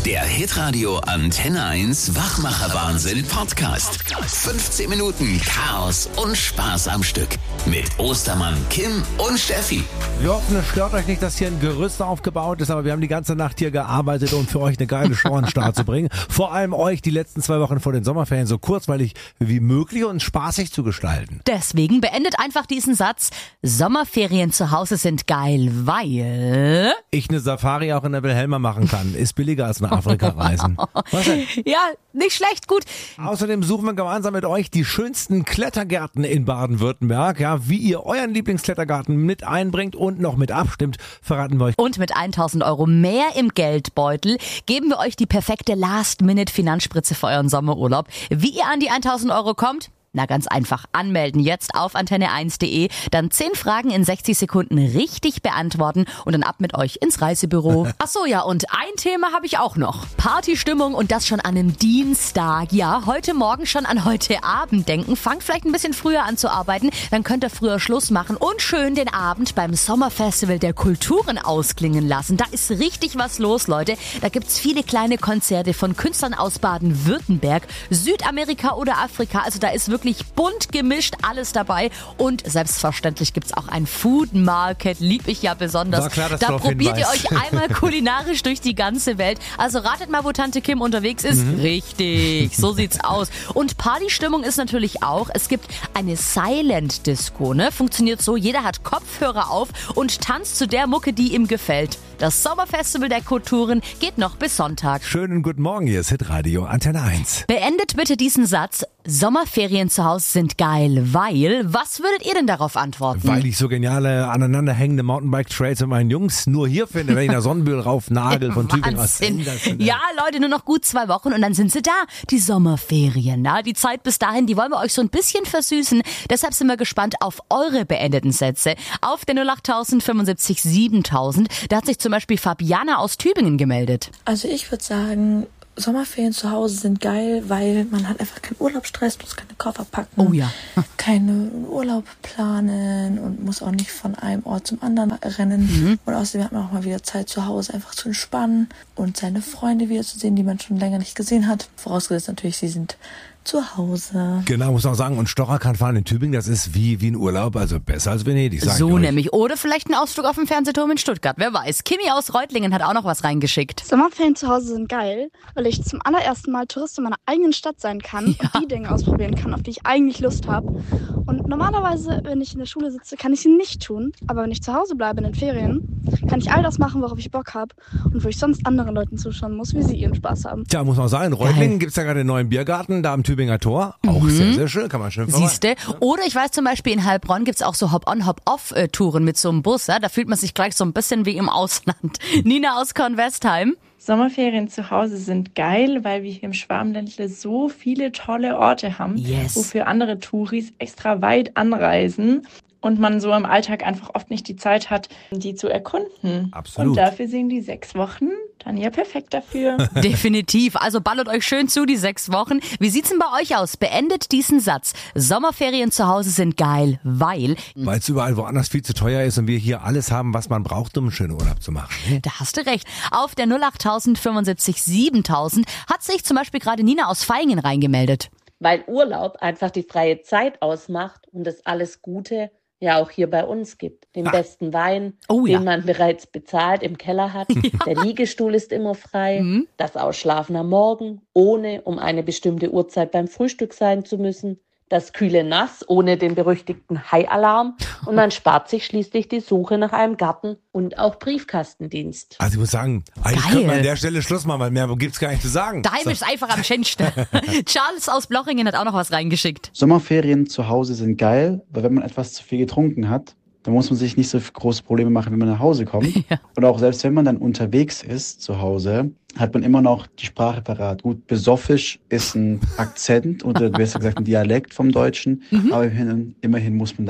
Der Hitradio Antenne 1 Wachmacher-Wahnsinn Podcast. 15 Minuten Chaos und Spaß am Stück. Mit Ostermann, Kim und Steffi. Wir hoffen, es stört euch nicht, dass hier ein Gerüst aufgebaut ist, aber wir haben die ganze Nacht hier gearbeitet, um für euch eine geile Show an den Start zu bringen. Vor allem euch die letzten 2 Wochen vor den Sommerferien so kurzweilig wie möglich und spaßig zu gestalten. Deswegen beendet einfach diesen Satz: Sommerferien zu Hause sind geil, weil ich eine Safari auch in der Wilhelma machen kann. Ist billiger als nach Afrika reisen. Was denn? Ja, nicht schlecht, gut. Außerdem suchen wir gemeinsam mit euch die schönsten Klettergärten in Baden-Württemberg. Ja, wie ihr euren Lieblingsklettergarten mit einbringt und noch mit abstimmt, verraten wir euch. Und mit 1.000 Euro mehr im Geldbeutel geben wir euch die perfekte Last-Minute-Finanzspritze für euren Sommerurlaub. Wie ihr an die 1.000 Euro kommt? Na, ganz einfach anmelden. Jetzt auf antenne1.de. Dann 10 Fragen in 60 Sekunden richtig beantworten und dann ab mit euch ins Reisebüro. Ach so, ja, und ein Thema habe ich auch noch. Partystimmung und das schon an einem Dienstag. Ja, heute Morgen schon an heute Abend denken. Fangt vielleicht ein bisschen früher an zu arbeiten. Dann könnt ihr früher Schluss machen und schön den Abend beim Sommerfestival der Kulturen ausklingen lassen. Da ist richtig was los, Leute. Da gibt's viele kleine Konzerte von Künstlern aus Baden-Württemberg, Südamerika oder Afrika. Also da ist wirklich bunt gemischt alles dabei und selbstverständlich gibt's auch ein Food Market, lieb ich ja besonders. War klar, dass da du probiert ihr hinweist. euch einmal kulinarisch durch die ganze Welt. Also ratet mal, wo Tante Kim unterwegs ist. Richtig, so sieht's aus. Und Partystimmung ist natürlich auch, es gibt eine Silent Disco, ne? Funktioniert so, jeder hat Kopfhörer auf und tanzt zu der Mucke, die ihm gefällt. Das Sommerfestival der Kulturen geht noch bis Sonntag. Schönen guten Morgen, hier ist Hitradio Antenne 1. Beendet bitte diesen Satz: Sommerferien zu Hause sind geil, weil, was würdet ihr denn darauf antworten? Weil ich so geniale, aneinanderhängende Mountainbike-Trails mit meinen Jungs nur hier finde, wenn ich nach Sonnenbühl rauf nagel von Tübingen aus. Wahnsinn. Ja, Leute, nur noch gut 2 Wochen und dann sind sie da. Die Sommerferien, na, die Zeit bis dahin, die wollen wir euch so ein bisschen versüßen. Deshalb sind wir gespannt auf eure beendeten Sätze. Auf der 08000 75 7000, da hat sich zum Beispiel Fabiana aus Tübingen gemeldet. Also ich würde sagen, Sommerferien zu Hause sind geil, weil man hat einfach keinen Urlaubsstress, muss keine Koffer packen, Oh ja. keinen Urlaub planen und muss auch nicht von einem Ort zum anderen rennen. Und außerdem hat man auch mal wieder Zeit zu Hause einfach zu entspannen und seine Freunde wiederzusehen, die man schon länger nicht gesehen hat. Vorausgesetzt natürlich, sie sind zu Hause. Genau, muss man auch sagen. Und Stocher kann fahren in Tübingen, das ist wie ein Urlaub, also besser als Venedig, sag ich So euch. nämlich. Oder vielleicht ein Ausflug auf dem Fernsehturm in Stuttgart, wer weiß. Kimi aus Reutlingen hat auch noch was reingeschickt. Sommerferien zu Hause sind geil, weil ich zum allerersten Mal Tourist in meiner eigenen Stadt sein kann und die Dinge ausprobieren kann, auf die ich eigentlich Lust habe. Und normalerweise, wenn ich in der Schule sitze, kann ich sie nicht tun. Aber wenn ich zu Hause bleibe in den Ferien, kann ich all das machen, worauf ich Bock habe und wo ich sonst anderen Leuten zuschauen muss, wie sie ihren Spaß haben. Tja, muss man sagen, in Reutlingen gibt's ja gerade einen neuen Biergarten, da am Tübinger Tor. Auch sehr, sehr schön, kann man schön vorbei. Siehste? Oder ich weiß zum Beispiel, in Heilbronn gibt's auch so Hop-on, Hop-off-Touren mit so einem Bus. Ja? Da fühlt man sich gleich so ein bisschen wie im Ausland. Nina aus Kornwestheim. Sommerferien zu Hause sind geil, weil wir hier im Schwabenländle so viele tolle Orte haben, Yes. wofür andere Touris extra weit anreisen und man so im Alltag einfach oft nicht die Zeit hat, die zu erkunden. Absolut. Und dafür sind die 6 Wochen dann ja perfekt dafür. Definitiv. Also ballert euch schön zu, die 6 Wochen. Wie sieht's denn bei euch aus? Beendet diesen Satz. Sommerferien zu Hause sind geil, weil... Weil es überall woanders viel zu teuer ist und wir hier alles haben, was man braucht, um einen schönen Urlaub zu machen. Da hast du recht. Auf der 08000 75 7000 hat sich zum Beispiel gerade Nina aus Vaihingen reingemeldet. Weil Urlaub einfach die freie Zeit ausmacht und es alles Gute ja auch hier bei uns gibt. Den besten Wein, Oh ja. den man bereits bezahlt im Keller hat. Der Liegestuhl ist immer frei. Das Ausschlafen am Morgen, ohne um eine bestimmte Uhrzeit beim Frühstück sein zu müssen. Das kühle Nass ohne den berüchtigten Hai-Alarm. Und man spart sich schließlich die Suche nach einem Garten und auch Briefkastendienst. Also ich muss sagen, eigentlich Geil. könnte man an der Stelle Schluss machen, weil mehr gibt's gar nicht zu sagen. Daheim ist einfach am schönsten. Charles aus Blochingen hat auch noch was reingeschickt. Sommerferien zu Hause sind geil, weil wenn man etwas zu viel getrunken hat, dann muss man sich nicht so große Probleme machen, wenn man nach Hause kommt. Ja. Und auch selbst wenn man dann unterwegs ist zu Hause, hat man immer noch die Sprache parat. Gut, besoffisch ist ein Akzent oder besser gesagt ein Dialekt vom Deutschen, aber immerhin muss man dann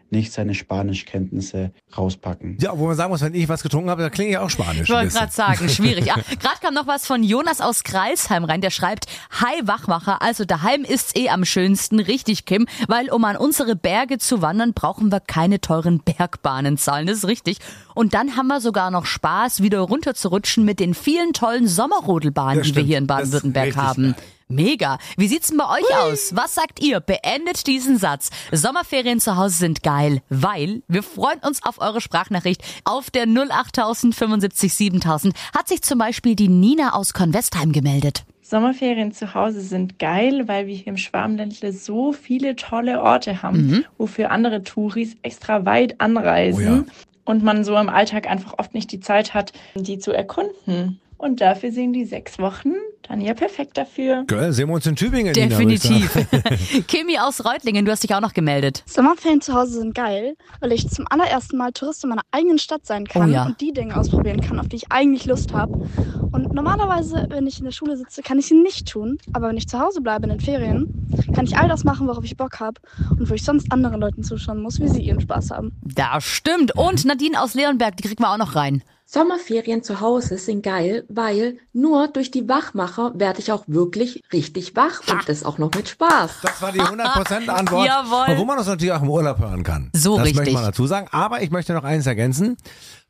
nicht seine Spanischkenntnisse rauspacken. Ja, wo man sagen muss, wenn ich was getrunken habe, da klinge ich auch Spanisch. Ich wollte gerade sagen, schwierig. Ja, gerade kam noch was von Jonas aus Kreilsheim rein, der schreibt, hi Wachmacher, also daheim ist's am schönsten, richtig Kim, weil um an unsere Berge zu wandern, brauchen wir keine teuren Bergbahnen zahlen, das ist richtig. Und dann haben wir sogar noch Spaß, wieder runter zu rutschen mit den vielen tollen Sommerrodelbahnen, die wir hier in Baden-Württemberg haben. Mega. Wie sieht's denn bei euch aus? Was sagt ihr? Beendet diesen Satz. Sommerferien zu Hause sind geil, weil wir freuen uns auf eure Sprachnachricht. Auf der 08000 75 7000 hat sich zum Beispiel die Nina aus Kornwestheim gemeldet. Sommerferien zu Hause sind geil, weil wir hier im Schwabenländle so viele tolle Orte haben, wofür andere Touris extra weit anreisen und man so im Alltag einfach oft nicht die Zeit hat, die zu erkunden. Und dafür sind die 6 Wochen dann ja perfekt dafür. Geil, sehen wir uns in Tübingen. Definitiv. Kimi aus Reutlingen, du hast dich auch noch gemeldet. Sommerferien zu Hause sind geil, weil ich zum allerersten Mal Tourist in meiner eigenen Stadt sein kann und die Dinge ausprobieren kann, auf die ich eigentlich Lust habe. Und normalerweise, wenn ich in der Schule sitze, kann ich sie nicht tun. Aber wenn ich zu Hause bleibe in den Ferien, kann ich all das machen, worauf ich Bock habe und wo ich sonst anderen Leuten zuschauen muss, wie sie ihren Spaß haben. Das stimmt. Und Nadine aus Leonberg, die kriegen wir auch noch rein. Sommerferien zu Hause sind geil, weil nur durch die Wachmacher werde ich auch wirklich richtig wach und das auch noch mit Spaß. Das war die 100% Antwort. Jawohl. Wo man das natürlich auch im Urlaub hören kann. So das richtig. Das möchte man dazu sagen. Aber ich möchte noch eines ergänzen.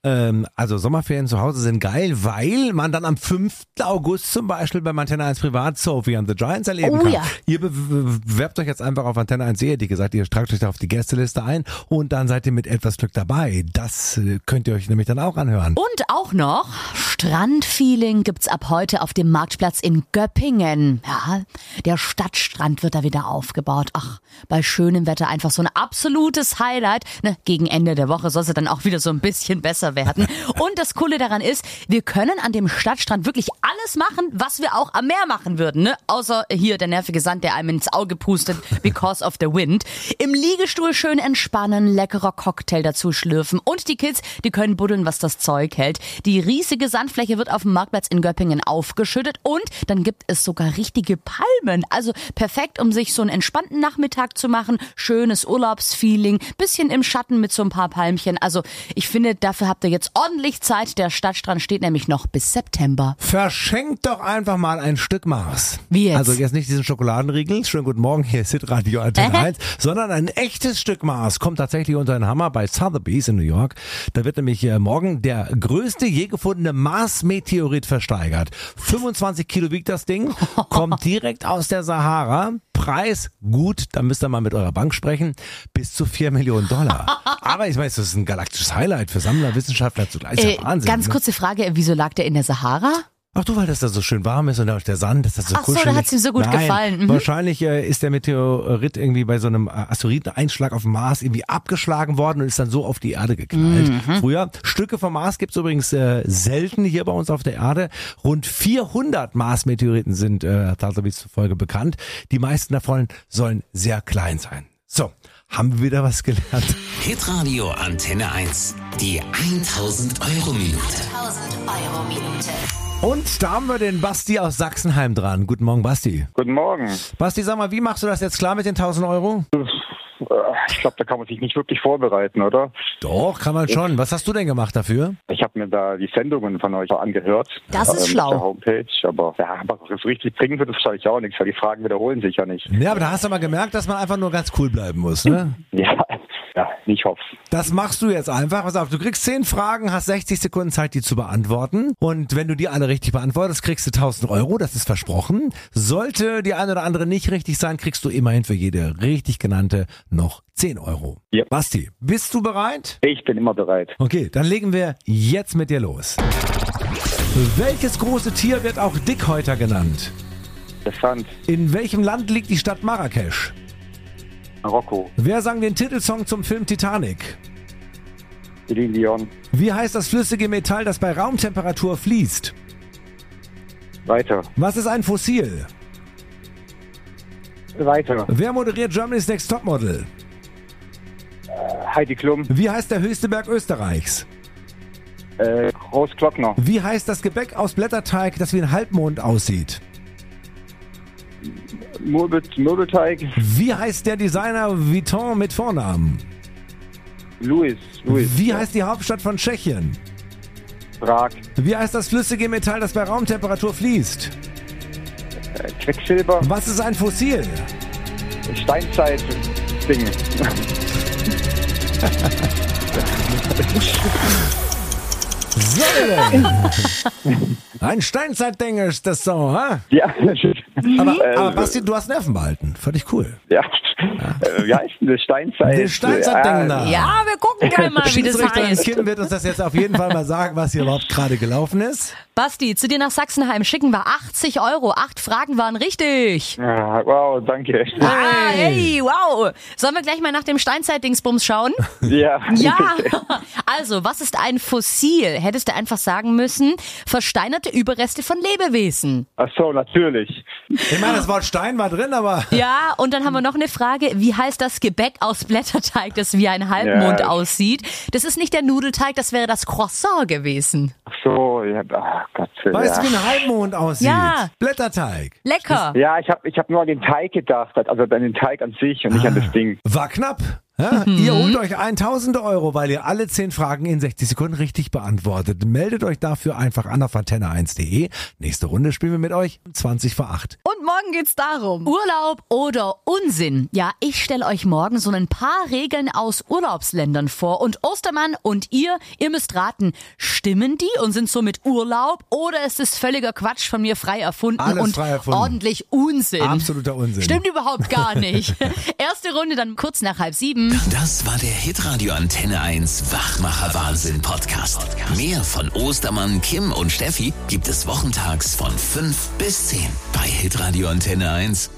Also Sommerferien zu Hause sind geil, weil man dann am 5. August zum Beispiel bei Antenne 1 Privat Sophie and the Giants erleben kann. Ja. Ihr bewerbt euch jetzt einfach auf Antenne 1, hätte ich gesagt, ihr tragt euch da auf die Gästeliste ein und dann seid ihr mit etwas Glück dabei. Das könnt ihr euch nämlich dann auch anhören. Und auch noch Strandfeeling gibt's ab heute auf dem Marktplatz in Göppingen. Ja, der Stadtstrand wird da wieder aufgebaut. Ach, bei schönem Wetter einfach so ein absolutes Highlight. Ne, gegen Ende der Woche soll es dann auch wieder so ein bisschen besser werden. Und das Coole daran ist, wir können an dem Stadtstrand wirklich alles machen, was wir auch am Meer machen würden. Ne? Außer hier der nervige Sand, der einem ins Auge pustet, because of the wind. Im Liegestuhl schön entspannen, leckerer Cocktail dazu schlürfen. Und die Kids, die können buddeln, was das Zeug hält. Die riesige Sandfläche wird auf dem Marktplatz in Göppingen aufgeschüttet und dann gibt es sogar richtige Palmen. Also perfekt, um sich so einen entspannten Nachmittag zu machen. Schönes Urlaubsfeeling, bisschen im Schatten mit so ein paar Palmchen. Also ich finde, dafür habt ihr jetzt ordentlich Zeit. Der Stadtstrand steht nämlich noch bis September. Verschenkt doch einfach mal ein Stück Mars. Wie jetzt? Also jetzt nicht diesen Schokoladenriegel, schönen guten Morgen, hier ist Hitradio Antenne 1, sondern ein echtes Stück Mars kommt tatsächlich unter den Hammer bei Sotheby's in New York. Da wird nämlich morgen der größte je gefundene Mars-Meteorit versteigert. 25 Kilo wiegt das Ding, kommt direkt aus der Sahara. Preis gut, da müsst ihr mal mit eurer Bank sprechen, bis zu $4 Millionen. Aber ich weiß, das ist ein galaktisches Highlight für Sammler, Wissenschaftler zugleich. Ist ja Wahnsinn. Ganz kurze Frage, wieso lag der in der Sahara? Ach du, weil das da so schön warm ist und auch der Sand, das ist so kuschelig. Ach so, da hat's ihm so gut gefallen. Wahrscheinlich ist der Meteorit irgendwie bei so einem Asteroideneinschlag auf dem Mars irgendwie abgeschlagen worden und ist dann so auf die Erde geknallt. Früher, Stücke vom Mars gibt's übrigens selten hier bei uns auf der Erde. Rund 400 Mars-Meteoriten sind Sotheby's zufolge bekannt. Die meisten davon sollen sehr klein sein. So, haben wir wieder was gelernt. Hitradio Antenne 1. Die 1000 Euro Minute. 1000 Euro Minute. Und da haben wir den Basti aus Sachsenheim dran. Guten Morgen, Basti. Guten Morgen. Basti, sag mal, wie machst du das jetzt klar mit den 1000 Euro? Ich glaube, da kann man sich nicht wirklich vorbereiten, oder? Doch, kann man schon. Was hast du denn gemacht dafür? Ich habe mir da die Sendungen von euch angehört. Das ist schlau. Auf der Homepage. Aber ja, was das richtig bringen wird, das wahrscheinlich auch nichts, weil die Fragen wiederholen sich ja nicht. Ja, aber da hast du mal gemerkt, dass man einfach nur ganz cool bleiben muss, ne? Ja, ich hoffe. Das machst du jetzt einfach. Pass auf, du kriegst 10 Fragen, hast 60 Sekunden Zeit, die zu beantworten. Und wenn du die alle richtig beantwortest, kriegst du 1000 Euro. Das ist versprochen. Sollte die eine oder andere nicht richtig sein, kriegst du immerhin für jede richtig genannte noch 10 Euro. Ja. Basti, bist du bereit? Ich bin immer bereit. Okay, dann legen wir jetzt mit dir los. Welches große Tier wird auch Dickhäuter genannt? Elefant. In welchem Land liegt die Stadt Marrakesch? Marokko. Wer sang den Titelsong zum Film Titanic? Celine Dion. Wie heißt das flüssige Metall, das bei Raumtemperatur fließt? Weiter. Was ist ein Fossil? Weiter. Wer moderiert Germany's Next Topmodel? Heidi Klum. Wie heißt der höchste Berg Österreichs? Großglockner. Wie heißt das Gebäck aus Blätterteig, das wie ein Halbmond aussieht? Mürbeteig. Wie heißt der Designer Vuitton mit Vornamen? Louis. Wie heißt die Hauptstadt von Tschechien? Prag. Wie heißt das flüssige Metall, das bei Raumtemperatur fließt? Quecksilber. Was ist ein Fossil? Steinzeit-Ding. So, ein Steinzeitding ist das so, ha? Ja. Aber Basti, du hast Nerven behalten. Völlig cool. Ja. Wie heißt denn das? Steinzeit? Das Steinzeitding da. Ja, wir gucken gleich mal, wie das Schiedsrichterin heißt. Kim wird uns das jetzt auf jeden Fall mal sagen, was hier überhaupt gerade gelaufen ist. Basti, zu dir nach Sachsenheim schicken wir 80 €. 8 Fragen waren richtig. Ja, wow, danke. Ah, hey, wow. Sollen wir gleich mal nach dem Steinzeit-Dingsbums schauen? Ja. Ja. Also, was ist ein Fossil? Hättest du einfach sagen müssen, versteinerte Überreste von Lebewesen. Ach so, natürlich. Ich meine, das Wort Stein war drin, aber... Ja, und dann haben wir noch eine Frage. Wie heißt das Gebäck aus Blätterteig, das wie ein Halbmond aussieht? Das ist nicht der Nudelteig, das wäre das Croissant gewesen. Ach so, ja, ach Gott. Weißt du, wie ein Halbmond aussieht? Ja. Blätterteig. Lecker. Ja, ich hab nur an den Teig gedacht, also an den Teig an sich und nicht an das Ding. War knapp. Ja? Ihr holt euch 1000 €, weil ihr alle 10 Fragen in 60 Sekunden richtig beantwortet. Meldet euch dafür einfach an auf antenne1.de. Nächste Runde spielen wir mit euch 20 vor 8. Und morgen geht's darum. Urlaub oder Unsinn? Ja, ich stelle euch morgen so ein paar Regeln aus Urlaubsländern vor. Und Ostermann und ihr müsst raten, stimmen die und sind somit Urlaub oder ist es völliger Quatsch von mir frei erfunden Alles und frei erfunden. Ordentlich Unsinn? Absoluter Unsinn. Stimmt überhaupt gar nicht. Erste Runde dann kurz nach 6:30. Das war der Hitradio Antenne 1 Wachmacher Wahnsinn Podcast. Mehr von Ostermann, Kim und Steffi gibt es wochentags von 5 bis 10 bei Hitradio Antenne 1.